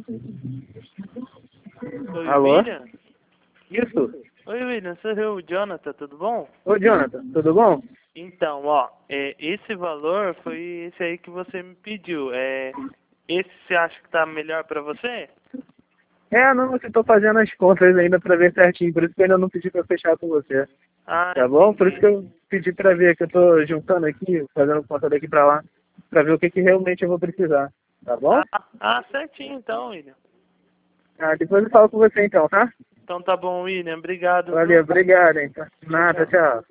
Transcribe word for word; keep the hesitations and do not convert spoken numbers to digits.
Oi, Alô? William? Isso? Oi, William, sou eu, o Jonathan, tudo bom? Ô, Jonathan, tudo bom? Então, ó, é, esse valor foi esse aí que você me pediu. É, esse você acha que tá melhor pra você? É, não, eu tô fazendo as contas ainda pra ver certinho, por isso que eu ainda não pedi pra fechar com você. Ah, Tá bom? Por isso que entendi. eu pedi pra ver, que eu tô juntando aqui, fazendo conta daqui pra lá, pra ver o que que realmente eu vou precisar. Tá bom? Ah, ah, certinho então, William. Ah, depois eu falo com você então, tá? Então tá bom, William. Obrigado, Valeu, viu? obrigado, então. Tchau, Nada, tchau. tchau.